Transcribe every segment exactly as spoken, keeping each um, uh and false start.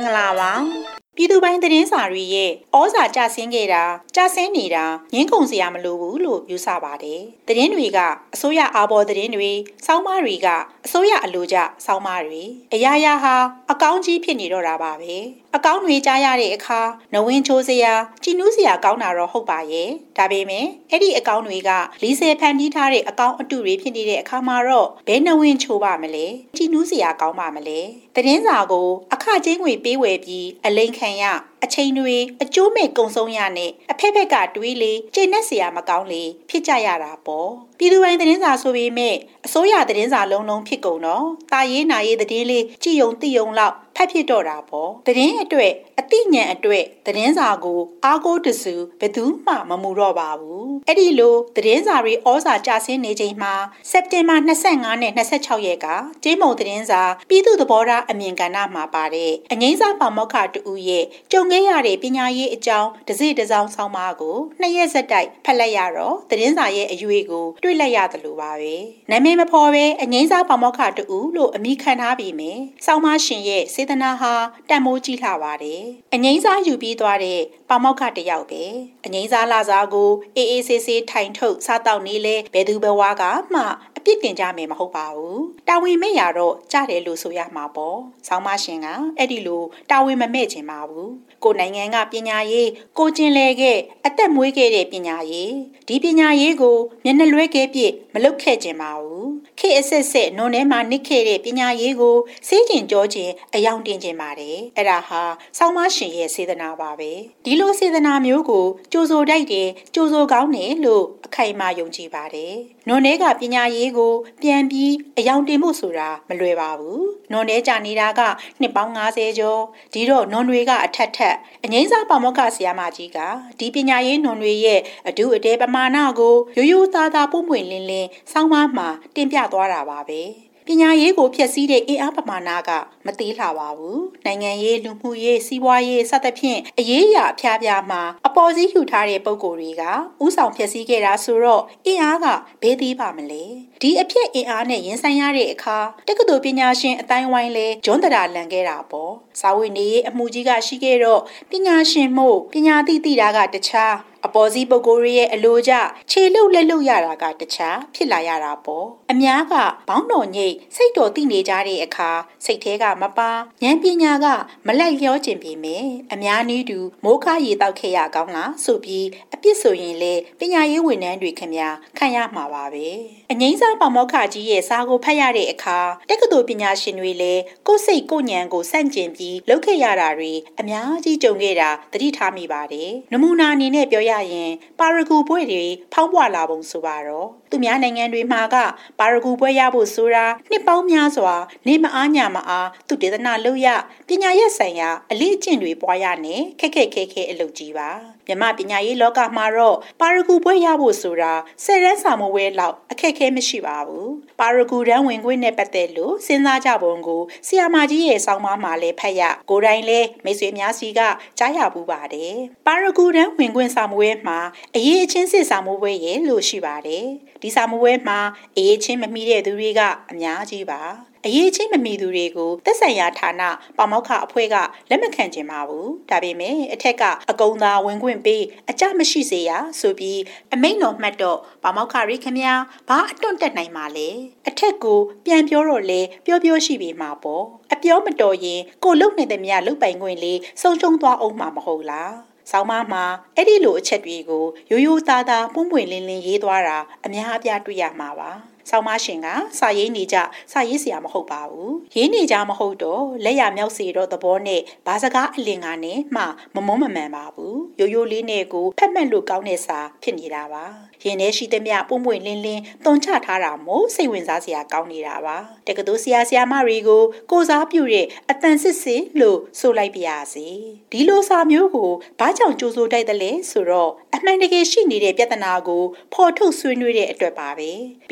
္ဂလာပါပြည်သူပိုင်းသတင်းစာတွေရဲ့ဩဇာကျဆင်းခဲ့တာကျဆင်းနေတာငင်းကုန်စရာမလိုဘူးလို့ယူဆပါတယ်သတင်းတွေကအစိုးရအာဘော်သတင်းတွေစောင်းမတွေကအစိုးရအလိုကျစောင်းမတွေအရာရာဟာအကောင်းကြီးဖြစ်နေတော့တာပါပဲအကောင်းတွေကြားရတဲ့အခါနဝင်းချိုးစရာကြည်နူးစရာကောင်းတာတော့ဟုတ်ပါရဲ့ဒါပေမဲ့အဲ့ဒီအကောင်းတွေကလီဆယ်ဖန်တီးထားတဲ့အကောင်းအတုတွေဖြစ်နေတဲ့အခါမှာတော့ဘယ်နဝင်းချိုးပါမလဲကြည်နူးစရာကောင်းပါမလဲသတင်းစာကိုအခကျင်းငွေပေးဝယ်ပြီးအလိန်ခံရအချိန်တွေအကျိုးမဲ့ကုံဆုံးရနဲ့အဖက်ဖက်ကတွေးလေကျင့်နဲ့စရာမကောင်းလေဖြစ်ကြရတာပေါ့ပြည်သူပိုင်းသတင်းစာဆိုပေမဲ့အစိုးရသတင်းစာလုံးလုံးဖြစ်ကုန်တော့တာရေးနာရေးသတင်းလေးကြည်ယုံသိယုံလောက်ဖတ်ဖြစ်တော့တာပေါ့သတင်းအတွက်အသိဉာဏ်အတွက်သတင်းစာကိုအားကိုးတစုဘယ်သူမှမမူတော့ပါဘူးအဲ့ဒီလိုသတင်းစာတွေဩဇာကျဆင်းနေချိန်မှာစက်တင်ဘာ၂၅နဲ့၂၆ရက်ကကျေးမုံသတင်းစာပြည်သူ့သဘောထားအမြင်ကဏ္ဍမှာပါတဲ့အငိမ့်စားပေါမောက္ခတူရဲ့ကြုံခဲ့ရတဲ့ပညာရေးအကြောင်းတစ်စိတစ်စောင်းဆောင်းပါးကိုနှစ်ရက်ဆက်တိုက်ဖတ်လိုက်ရတော့သတင်းစာရဲ့အရွေကိုတွေ့လိုက်ရတယ်လို့ပါပဲနာမည်မဖော်ပဲအငိမ့်စားပေါမောက္ခတူလို့အမိခံထားပြီးမယ်ဆောင်းပါးရှင်ရဲ့စေတနာဟာတန်မိုးကြီးလှပါတယ်အငိမ့်စားယူပြီးသွားတဲ့ပေါမောက္ခတယောက်ပဲအငိမ့်စားလာစားကိုအေးအေးဆေးဆေးထိုင်ထုတ်စားတောက်နေလဲဘယ်သူဘဝကမှအပြစ်တင်ကြမယ်မဟုတ်ပါဘူးတာဝန်မဲ့ရတော့ကြားတယ်လို့ဆိုရမှာပေါ့ဆောင်းပါးရှင်ကအဲ့ဒီလိုတာဝန်မမဲ့ခြင်းပါဘူးကိုနိုင်ငံကပညာရေးကိုကျင်လဲခဲ့အသက်မွေးခဲ့တဲ့ပညာရေးဒီပညာရေးကိုမျက်နှာလွှဲခဲ့ပြစ်မလုပ်ခဲ့ခြင်းပါဘူးခေအဆက်ဆက်နုံထဲမှာနစ်ခဲ့တဲ့ပညာရေးကိုစေးကျင်ကြောခြင်းအယောင်တင်ခြင်းပါတယ်အဲ့ဒါဟာဆောင်းပါးရှင်ရဲ့စေတနာပါပဲဒီလိုစေတနာမျိုးကိုကြိုးစိုးတိုက်တယ်ကြိုးစိုးကောင်းတယ်လို့အခိုင်အမာယုံကြည်ပါတယ်နုံထဲကပညာရေးကိုပြန်ပြီးအယောင်တင်မှုဆိုတာမလွယ်ပါဘူးနုံထဲကြနေတာကနှစ်ပေါင်း၅၀ကျော်ဒီတော့နုံတွေကအထက်ထက်အငိမ့်စားပေါမောက္ခဆရာမကြီးကဒီပညာရေးနုံတွေရဲ့အဒုအတဲပမာဏကိုရိုးရိုးသားသားပုံပွင့်လင်းလင်းဆောင်းပါးမှာတင်ပြသွားတာပါပဲပညာရေးကိုဖျက်ဆီးတဲ့အင်အားပမာဏကမသေးလှပါဘူးနိုင်ငံရေးလူမှုရေးစီးပွားရေးစသဖြင့်အရေးအရာအဖျားပြားမှာအပေါ်စီးယူထားတဲ့ပုံကိုယ်တွေကဥဆောင်ဖျက်ဆီးခဲ့တာဆိုတော့အင်အားကဘယ်သေးပါမလဲဒီအဖြစ်အင်အားနဲ့ရင်ဆိုင်ရတဲ့အခါတက္ကသိုလ်ပညာရှင်အတိုင်းဝိုင်းလဲဂျွန်းတရာလန်ခဲ့တာပေါ့စာဝတ်နေရေးအမှုကြီးကရှိခဲ့တော့ပညာရှင်မို့ပညာသိသိတာကတခြားအပေါ်စီးပုဂ္ဂိုလ်ရဲ့အလိုကြခြေလှုပ်လက်လှုပ်ရတာကတခြားဖြစ်လာရတာပေါ့အများကဘောင်းတော်ညိတ်စိတ်တော်သိနေကြတဲ့အခါစိတ်ထဲကမပါဉာဏ်ပညာကမလိုက်လျောကျင်ပြီမယ်အများနည်းတူမိုးခရေတောက်ခဲ့ရကောင်းလားဆိုပြီးအပြစ်ဆိုရင်လေပညာရေးဝန်ထမ်းတွေခင်ဗျာခံရမှာပါပဲအငိမ့်စားပေါမောက္ခကြီးရဲ့စာကိုဖတ်ရတဲ့အခါတက္ကသိုလ်ပညာရှင်တွေလည်းကိုယ်စိတ်ကိုဉာဏ်ကိုစန့်ကျင်ပြီးလုပ်ခဲ့ရတာတွေအများကြီးကြုံခဲ့တာသတိထားမိပါတယ်နမူနာအနေနဲ့ပြောရရင်ပါရဂူပွဲတွေဖောင်းပွားလာပုံဆိုပါတော့သူများနိုင်ငံတွေမှာကပါရဂူပွဲရဖို့ဆိုတာနှစ်ပေါင်းများစွာနေမအားညာမအားသူတေသနာလုပ်ရပညာရေးဆိုင်ရာအလေးအကျင့်တွေပွားရနဲ့ခက်ခက်ခဲခဲအလုပ်ကြီးပါမြမပညာရေးလောကမှာတော့ပါရဂူပွဲရဖို့ဆိုတာဆယ်ရန်စာမဝဲလောက်အခက်ခဲမရှိပါဘူးပါရဂူတန်းဝင်ခွင့်နဲ့ပတ်သက်လို့စဉ်းစားကြပုံကိုဆရာမကြီးရဲ့ဆောင်းပါးမှာလည်းဖတ်ရကိုယ်တိုင်လည်းမိတ်ဆွေများစီကကြားရပူပါတယ်ပါရဂူတန်းဝင်ခွင့်စာမဝဲမှာအရေးအချင်းစစ်စာမဝဲရဲ့လို့ရှိပါတယ်ဒီစာမဝဲမှာအရေးချင်းမမိတဲ့သူတွေကအများကြီးပါအရေးချင်းမမီသူတွေကိုသက်ဆိုင်ရာဌာနပေါမောက္ခအဖွဲ့ကလက်မခံချင်ပါဘူးဒါပေမဲ့အထက်ကအကုံသာဝင်ခွင့်ပေးအကြမရှိစေရဆိုပြီးအမိန့်တော်မှတ်တော့ပေါမောက္ခရိခမညာဘာအတွန့်တက်နိုင်မှာလဲအထက်ကိုပြန်ပြောတော့လေပြောပြောရှိပြီးမှာပေါ့အပြောမတော်ရင်ကိုလုံနေတဲ့မြလုတ်ပိုင်ခွင့်လေးဆုံးရှုံးသွားအောင်မှာမဟုတ်လားဆောင်းပါးမှာအဲ့ဒီလိုအချက်တွေကိုရိုးရိုးသားသားပုံပွင့်လင်းလင်းရေးသွားတာအများအပြားတွေ့ရမှာပါဆောင်းပါးရှင်ကစာရေးနေကြစာရေးစရာမဟုတ်ပါဘူးရေးနေကြမဟုတ်တော့လက်ရမြောက်စီတော့သဘောနဲ့ဘာစကားအလင်ကနဲ့မှမမုန်းမမှန်ပါဘူးရိုးရိုးလေးနဲ့ကိုဖက်မှတ်လို့ကောင်းတဲ့စာဖြစ်နေတာပါရင်ထဲရှိသမျှပုံပွင့်လင်းလင်းတုံချထားတာမို့စိတ်ဝင်စားစရာကောင်းနေတာပါတက္ကသိုလ်ဆရာဆရာမတွေကိုကိုစားပြုတဲ့အတန်စစ်စစ်လို့ဆိုလိုက်ပါရစေဒီလိုစာမျိုးကိုဘာကြောင့်ကြိုးစိုးတိုက်တယ်လဲဆိုတော့အမှန်တကယ်ရှိနေတဲ့ပြဿနာကိုဖော်ထုတ်ဆွေးနွေးတဲ့အတွက်ပါပဲပြည်သူပိုင်း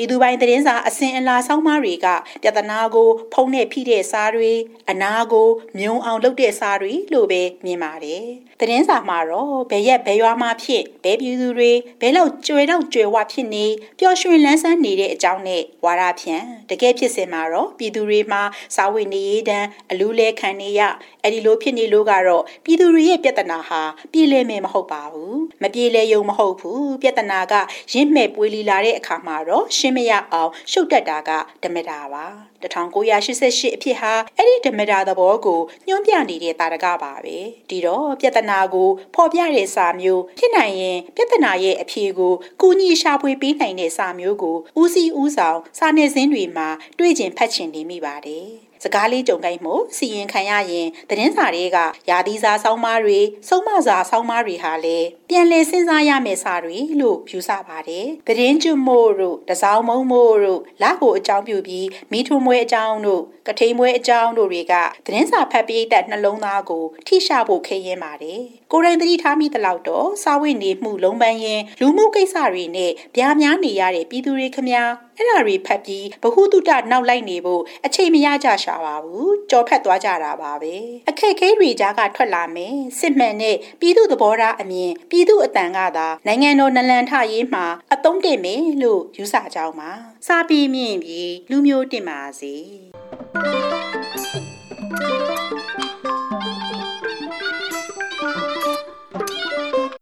သတင်းစာအစင်အလာဆောင်းပါးတွေကပြဿနာကိုဖုံးနဲ့ဖိတဲ့စာတွေအနာကိုမြုံအောင်လုပ်တဲ့စာတွေလို့ပဲမြင်ပါတယ်သတင်းစာမှာတော့ဘယ်ရက်ဘယ်ရွာမှာဖြစ်ဘယ်ပြည်သူတွေဘယ်လောက်ကြွယ်တော့ကြွယ်ဝဖြစ်နေပျော်ရွှင်လန်းဆန်းနေတဲ့အကြောင်းနဲ့ဝါဒဖြန့်တကယ်ဖြစ်စင်မှာတော့ပြည်သူတွေမှာစာဝတ်နေရေးတန်းအလူးလဲခံနေရအဲ့ဒီလိုဖြစ်နေလို့ကတော့ပြည်သူတွေရဲ့ပြဿနာဟာပြည်လဲမယ်မဟုတ်ပါဘူးမပြည်လဲယုံမဟုတ်ဘူးပြဿနာကရင့်မဲ့ပွေလီလာတဲ့အခါမှာတော့ရှင်းမရအောင်ရှုပ်တက်တာကဓမ္မတာပါ၁၉၈၈အဖြစ်ဟာအဲ့ဒီဓမ္မတာသဘောကိုညွှန်းပြနေတဲ့တာရကပါပဲဒီတော့ပြဿနာကိုဖော်ပြတဲ့စာမျိုးဖြစ်နိုင်ရင်ပြဿနာရဲ့အဖြေကိုကူညီရှာဖွေပေးနိုင်တဲ့စာမျိုးကိုဦးစီးဦးဆောင်စာနယ်ဇင်းတွေမှာတွေ့ကျင်ဖတ်ချင်နေမိပါတယ်စကားလေးကြုံကိုင်းမှုစီရင်ခံရရင်သတင်းစာတွေကယာသီစာဆောင်းပါးတွေစုံမစာဆောင်းပါးတွေဟာလည်းပြန်လည်စဉ်းစားရမယ့်စာတွေလို့ယူဆပါတယ်သတင်းကျွမို့တို့တစောင်းမုံမို့တို့လက်ကိုအကြောင်းပြုပြီးမိထွန်းမွဲအကြောင်းတို့ကထိန်မွဲအကြောင်းတို့တွေကသတင်းစာဖတ်ပိတ်သက်နှလုံးသားကိုထိရှာဖို့ခဲရင်ပါတယ်ကိုရိုင်းသတိထားမိသလောက်တော့စာဝတ်နေမှုလုံးပန်းရင်လူမှုကိစ္စတွေနဲ့ပြားများနေရတဲ့ပြည်သူတွေခမများအဲ့ဒါတွေဖတ်ပြီးဘ ഹു တုတနောက်လိုက်နေဖို့အချိန်မရကြရှာပါဘူးကြော်ဖက်သွားကြတာပါပဲအခက်ခဲတွေကြားကထွက်လာမယ်စစ်မှန်တဲ့ပြည်သူသဘောထားအမြင်ပြည်သူအတန်ကသာနိုင်ငံတော်နလန်ထရေးမှာအသုံးတည့်မယ်လို့ယူဆကြောင်းပါစာပေမြင့်ပြီးလူမျိုးတင်ပါစေ